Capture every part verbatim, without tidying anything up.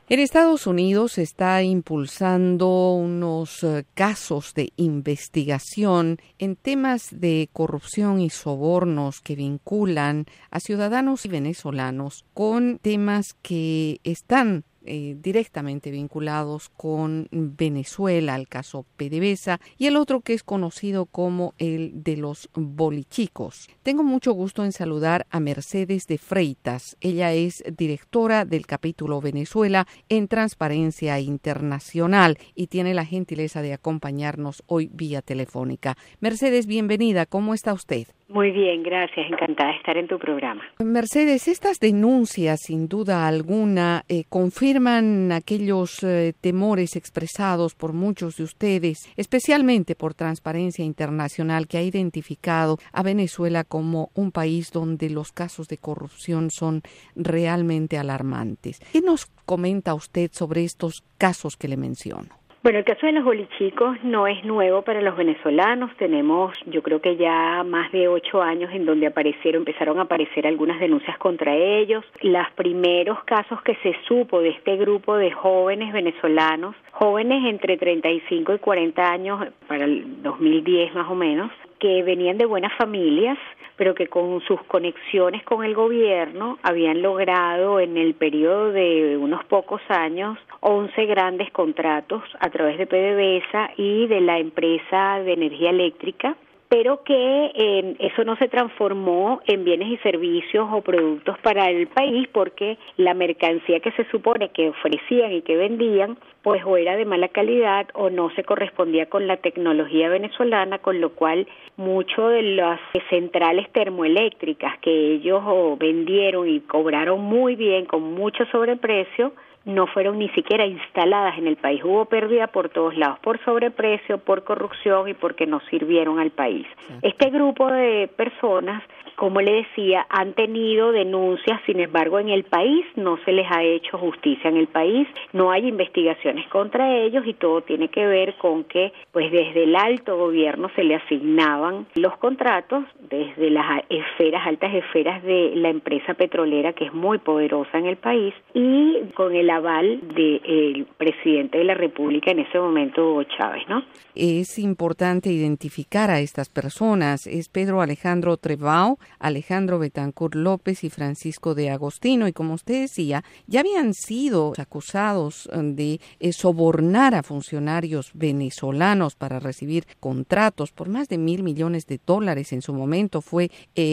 En Estados Unidos se está impulsando unos uh, casos de investigación en temas de corrupción y sobornos que vinculan a ciudadanos venezolanos con temas que están Eh, directamente vinculados con Venezuela, el caso PDVSA, y el otro que es conocido como el de los bolichicos. Tengo mucho gusto en saludar a Mercedes de Freitas. Ella es directora del capítulo Venezuela en Transparencia Internacional y tiene la gentileza de acompañarnos hoy vía telefónica. Mercedes, bienvenida. ¿Cómo está usted? Muy bien, gracias. Encantada de estar en tu programa. Mercedes, estas denuncias, sin duda alguna, eh, confirman aquellos eh, temores expresados por muchos de ustedes, especialmente por Transparencia Internacional, que ha identificado a Venezuela como un país donde los casos de corrupción son realmente alarmantes. ¿Qué nos comenta usted sobre estos casos que le menciono? Bueno, el caso de los bolichicos no es nuevo para los venezolanos. Tenemos, yo creo que ya más de ocho años en donde aparecieron, empezaron a aparecer algunas denuncias contra ellos. Los primeros casos que se supo de este grupo de jóvenes venezolanos, jóvenes entre treinta y cinco y cuarenta años, para el dos mil diez más o menos, que venían de buenas familias, pero que con sus conexiones con el gobierno habían logrado en el periodo de unos pocos años once grandes contratos a través de PDVSA y de la empresa de energía eléctrica, pero que eh, eso no se transformó en bienes y servicios o productos para el país porque la mercancía que se supone que ofrecían y que vendían pues o era de mala calidad o no se correspondía con la tecnología venezolana, con lo cual mucho de las centrales termoeléctricas que ellos oh, vendieron y cobraron muy bien con mucho sobreprecio no fueron ni siquiera instaladas en el país. Hubo pérdida por todos lados, por sobreprecio, por corrupción y porque no sirvieron al país. Sí. Este grupo de personas, como le decía, han tenido denuncias, sin embargo, en el país no se les ha hecho justicia. En el país no hay investigaciones contra ellos y todo tiene que ver con que, pues desde el alto gobierno se le asignaban los contratos, desde las esferas, altas esferas de la empresa petrolera, que es muy poderosa en el país, y con el aval del presidente de la República en ese momento, Hugo Chávez, ¿no? Es importante identificar a estas personas. Es Pedro Alejandro Trevao, Alejandro Betancourt López y Francisco de Agostino. Y como usted decía, ya habían sido acusados de eh, sobornar a funcionarios venezolanos para recibir contratos por más de mil millones de dólares. En su momento fue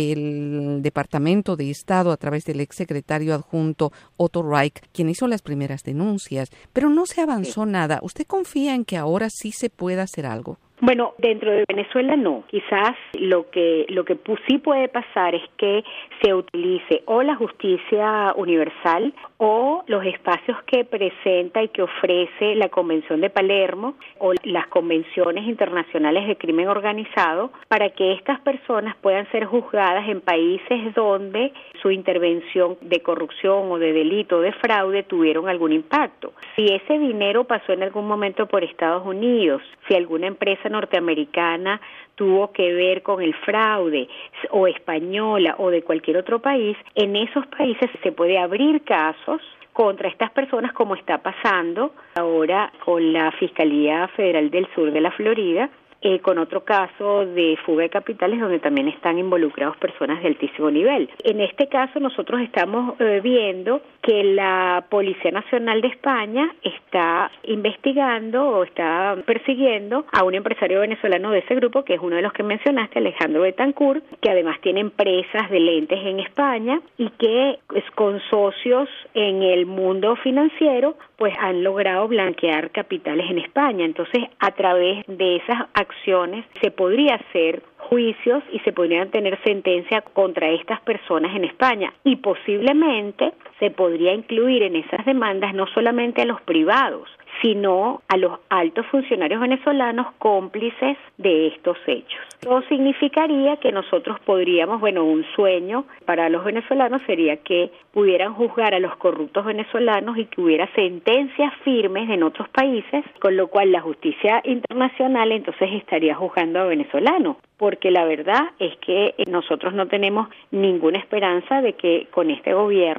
el Departamento de Estado, a través del exsecretario adjunto Otto Reich, quien hizo las primeras denuncias, pero no se avanzó sí. nada. ¿Usted confía en que ahora sí se pueda hacer algo? Bueno, dentro de Venezuela no. Quizás lo que lo que sí puede pasar es que se utilice o la justicia universal o los espacios que presenta y que ofrece la Convención de Palermo o las convenciones internacionales de crimen organizado para que estas personas puedan ser juzgadas en países donde su intervención de corrupción o de delito o de fraude tuvieron algún impacto. Si ese dinero pasó en algún momento por Estados Unidos, si alguna empresa norteamericana tuvo que ver con el fraude o española o de cualquier otro país, en esos países se puede abrir casos contra estas personas, como está pasando ahora con la Fiscalía Federal del Sur de la Florida, Eh, con otro caso de fuga de capitales donde también están involucrados personas de altísimo nivel. En este caso nosotros estamos eh, viendo que la Policía Nacional de España está investigando o está persiguiendo a un empresario venezolano de ese grupo, que es uno de los que mencionaste, Alejandro Betancourt, que además tiene empresas de lentes en España y que es con socios en el mundo financiero, pues han logrado blanquear capitales en España. Entonces, a través de esas acciones se podría hacer juicios y se podrían tener sentencia contra estas personas en España y posiblemente se podría incluir en esas demandas no solamente a los privados, sino a los altos funcionarios venezolanos cómplices de estos hechos. Eso significaría que nosotros podríamos, bueno, un sueño para los venezolanos sería que pudieran juzgar a los corruptos venezolanos y que hubiera sentencias firmes en otros países, con lo cual la justicia internacional entonces estaría juzgando a venezolanos, porque la verdad es que nosotros no tenemos ninguna esperanza de que con este gobierno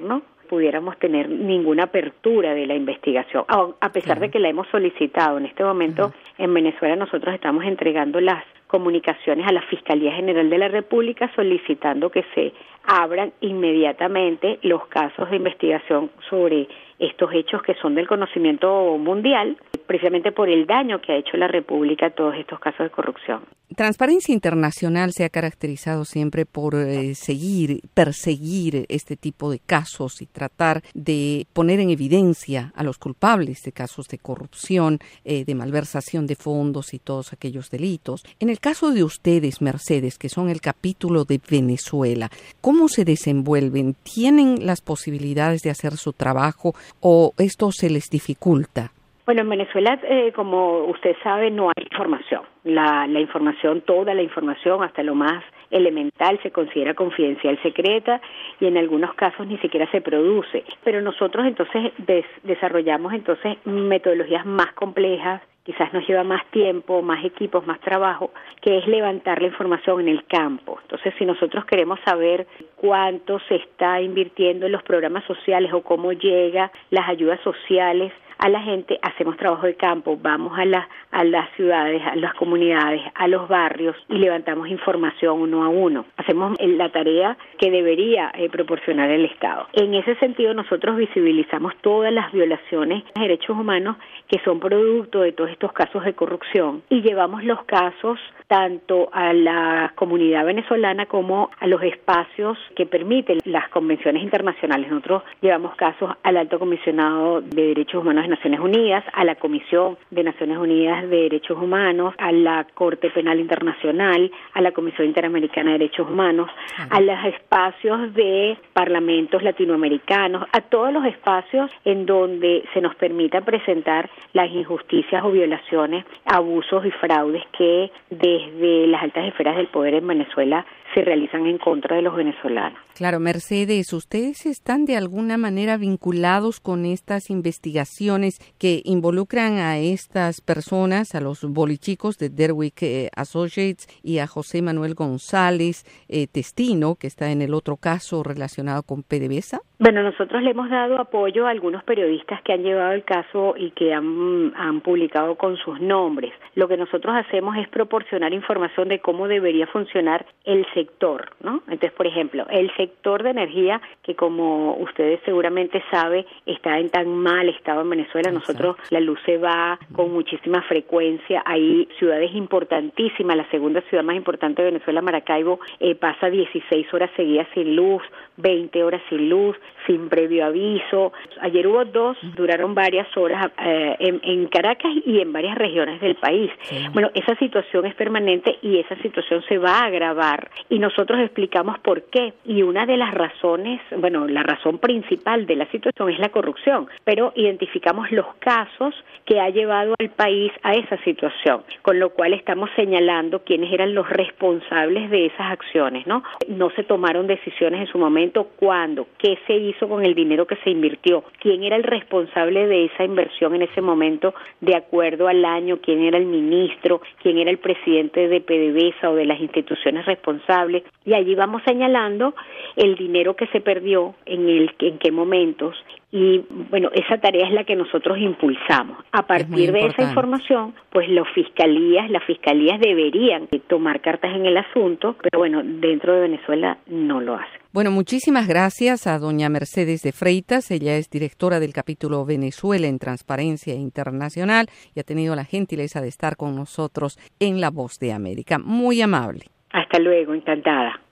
pudiéramos tener ninguna apertura de la investigación, a pesar de que la hemos solicitado. En este momento, uh-huh. en Venezuela, nosotros estamos entregando las comunicaciones a la Fiscalía General de la República solicitando que se abran inmediatamente los casos de investigación sobre estos hechos que son del conocimiento mundial, precisamente por el daño que ha hecho la República a todos estos casos de corrupción. Transparencia Internacional se ha caracterizado siempre por eh, seguir, perseguir este tipo de casos y tratar de poner en evidencia a los culpables de casos de corrupción, eh, de malversación de fondos y todos aquellos delitos. En el caso de ustedes, Mercedes, que son el capítulo de Venezuela, ¿cómo se desenvuelven? ¿Tienen las posibilidades de hacer su trabajo o esto se les dificulta? Bueno, en Venezuela, eh, como usted sabe, no hay información. La, la información, toda la información, hasta lo más elemental, se considera confidencial secreta y en algunos casos ni siquiera se produce. Pero nosotros entonces des, desarrollamos entonces metodologías más complejas, quizás nos lleva más tiempo, más equipos, más trabajo, que es levantar la información en el campo. Entonces, si nosotros queremos saber cuánto se está invirtiendo en los programas sociales o cómo llega las ayudas sociales a la gente, hacemos trabajo de campo, vamos a, la, a las ciudades, a las comunidades, a los barrios y levantamos información uno a uno. Hacemos la tarea que debería eh, proporcionar el Estado. En ese sentido, nosotros visibilizamos todas las violaciones de derechos humanos que son producto de todos estos casos de corrupción y llevamos los casos tanto a la comunidad venezolana como a los espacios que permiten las convenciones internacionales. Nosotros llevamos casos al Alto Comisionado de Derechos Humanos de Naciones Unidas, a la Comisión de Naciones Unidas de Derechos Humanos, a la Corte Penal Internacional, a la Comisión Interamericana de Derechos Humanos, a los espacios de parlamentos latinoamericanos, a todos los espacios en donde se nos permita presentar las injusticias o violaciones, abusos y fraudes que desde las altas esferas del poder en Venezuela se realizan en contra de los venezolanos. Claro, Mercedes, ¿ustedes están de alguna manera vinculados con estas investigaciones que involucran a estas personas, a los bolichicos de Derwick eh, Associates y a José Manuel González eh, Testino, que está en el otro caso relacionado con PDVSA? Bueno, nosotros le hemos dado apoyo a algunos periodistas que han llevado el caso y que han, han publicado con sus nombres. Lo que nosotros hacemos es proporcionar información de cómo debería funcionar el sector, ¿no? Entonces, por ejemplo, el sector de energía, que como ustedes seguramente saben, está en tan mal estado en Venezuela. Nosotros, la luz se va con muchísima frecuencia. Hay ciudades importantísimas. La segunda ciudad más importante de Venezuela, Maracaibo, eh, pasa dieciséis horas seguidas sin luz, veinte horas sin luz, sin previo aviso. Ayer hubo dos, duraron varias horas eh, en, en Caracas y en varias regiones del país. Sí. Bueno, esa situación es permanente y esa situación se va a agravar y nosotros explicamos por qué. Y una de las razones, bueno, la razón principal de la situación es la corrupción, pero identificamos los casos que ha llevado al país a esa situación, con lo cual estamos señalando quiénes eran los responsables de esas acciones, ¿no? No se tomaron decisiones en su momento, cuándo, qué se hizo con el dinero que se invirtió, quién era el responsable de esa inversión en ese momento de acuerdo al año, quién era el ministro, quién era el presidente de PDVSA o de las instituciones responsables, y allí vamos señalando el dinero que se perdió, en el en qué momentos, y bueno, esa tarea es la que nosotros impulsamos. A partir de esa información, pues los fiscalías, las fiscalías deberían tomar cartas en el asunto, pero bueno, dentro de Venezuela no lo hacen. Bueno, muchísimas gracias a doña Mercedes de Freitas. Ella es directora del capítulo Venezuela en Transparencia Internacional y ha tenido la gentileza de estar con nosotros en La Voz de América. Muy amable. Hasta luego, encantada.